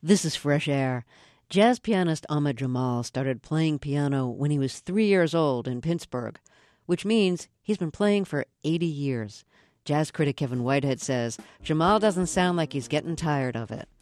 This is Fresh Air. Jazz pianist Ahmad Jamal started playing piano when he was 3 years old in Pittsburgh, which means he's been playing for 80 years. Jazz critic Kevin Whitehead says Jamal doesn't sound like he's getting tired of it.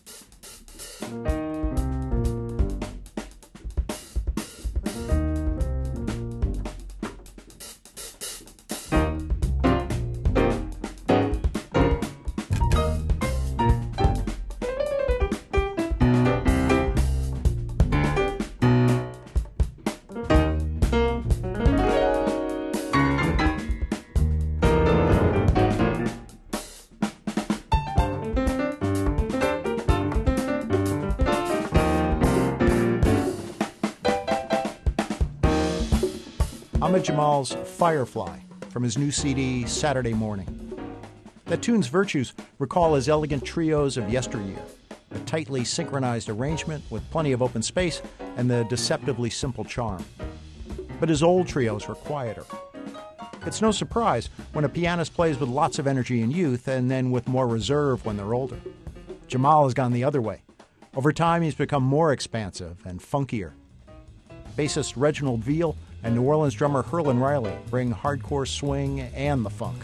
Ahmad Jamal's Firefly from his new CD, Saturday Morning. That tune's virtues recall his elegant trios of yesteryear, a tightly synchronized arrangement with plenty of open space and the deceptively simple charm. But his old trios were quieter. It's no surprise when a pianist plays with lots of energy in youth and then with more reserve when they're older. Jamal has gone the other way. Over time, he's become more expansive and funkier. Bassist Reginald Veal and New Orleans drummer Herlin Riley bring hardcore swing and the funk.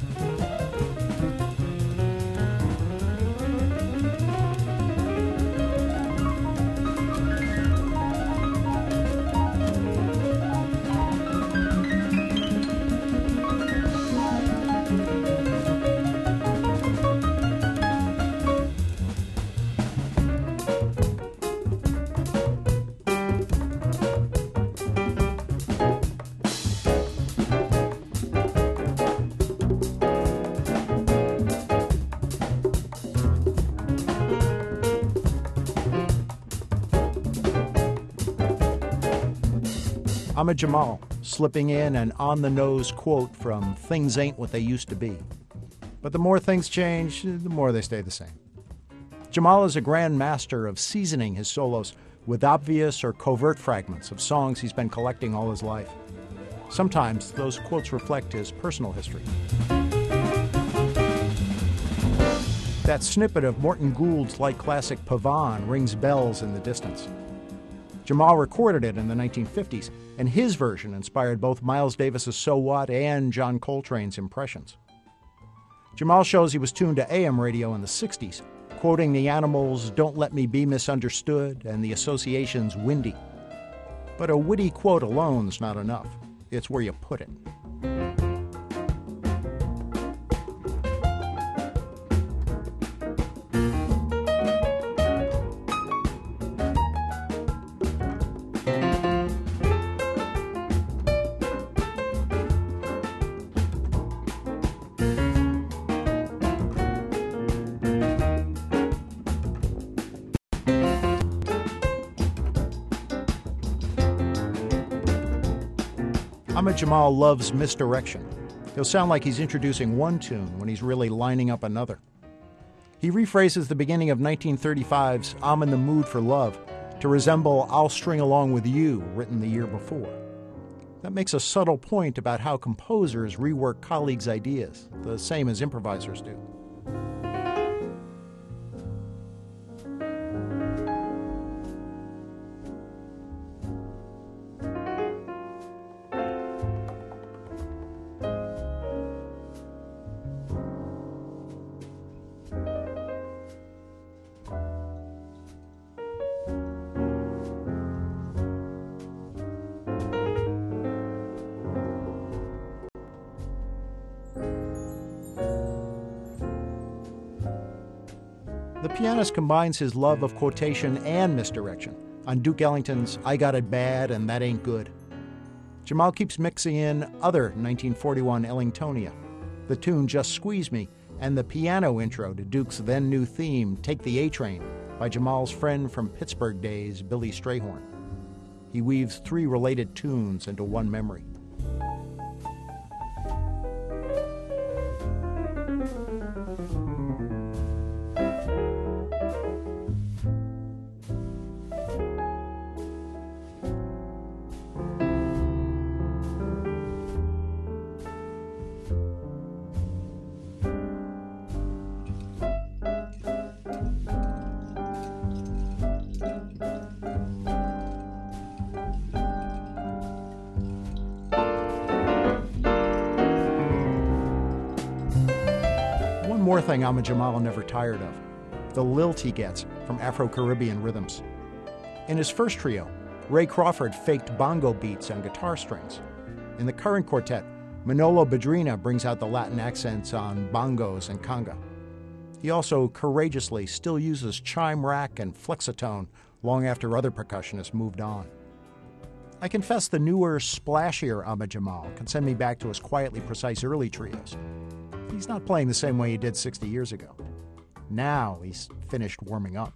Ahmad Jamal, slipping in an on-the-nose quote from Things Ain't What They Used to Be. But the more things change, the more they stay the same. Jamal is a grand master of seasoning his solos with obvious or covert fragments of songs he's been collecting all his life. Sometimes those quotes reflect his personal history. That snippet of Morton Gould's light classic Pavane rings bells in the distance. Jamal recorded it in the 1950s, and his version inspired both Miles Davis's So What and John Coltrane's Impressions. Jamal shows he was tuned to AM radio in the 60s, quoting the Animals' Don't Let Me Be Misunderstood and the Association's Windy. But a witty quote alone's not enough. It's where you put it. Ahmad Jamal loves misdirection. He'll sound like he's introducing one tune when he's really lining up another. He rephrases the beginning of 1935's I'm in the Mood for Love to resemble I'll String Along With You, written the year before. That makes a subtle point about how composers rework colleagues' ideas, the same as improvisers do. The pianist combines his love of quotation and misdirection on Duke Ellington's I Got It Bad and That Ain't Good. Jamal keeps mixing in other 1941 Ellingtonia, the tune Just Squeeze Me, and the piano intro to Duke's then new theme, Take the A-Train, by Jamal's friend from Pittsburgh days, Billy Strayhorn. He weaves three related tunes into one memory. more thing Ahmad Jamal never tired of: the lilt he gets from Afro-Caribbean rhythms. In his first trio, Ray Crawford faked bongo beats on guitar strings. In the current quartet, Manolo Badrina brings out the Latin accents on bongos and conga. He also courageously still uses chime rack and flexitone long after other percussionists moved on. I confess the newer, splashier Ahmad Jamal can send me back to his quietly precise early trios. He's not playing the same way he did 60 years ago. Now he's finished warming up.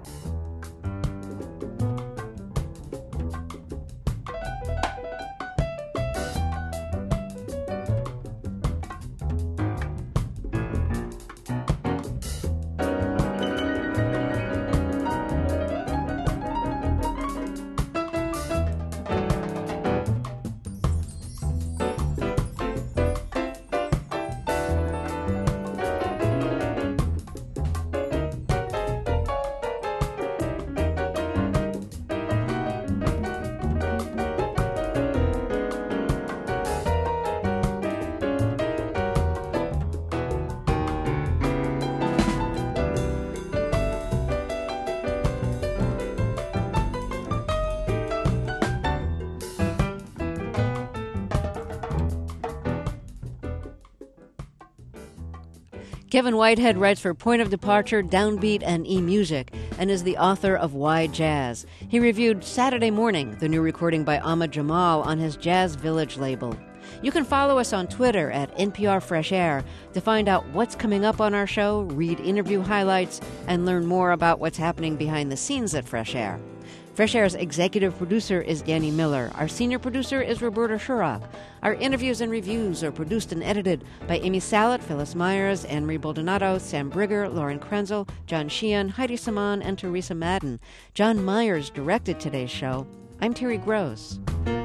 Kevin Whitehead writes for Point of Departure, Downbeat, and eMusic, and is the author of Why Jazz. He reviewed Saturday Morning, the new recording by Ahmad Jamal on his Jazz Village label. You can follow us on Twitter at NPR Fresh Air to find out what's coming up on our show, read interview highlights, and learn more about what's happening behind the scenes at Fresh Air. Fresh Air's executive producer is Danny Miller. Our senior producer is Roberta Shurock. Our interviews and reviews are produced and edited by Amy Salet, Phyllis Myers, Anne-Marie Baldonado, Sam Brigger, Lauren Krenzel, John Sheehan, Heidi Saman, and Teresa Madden. John Myers directed today's show. I'm Terry Gross.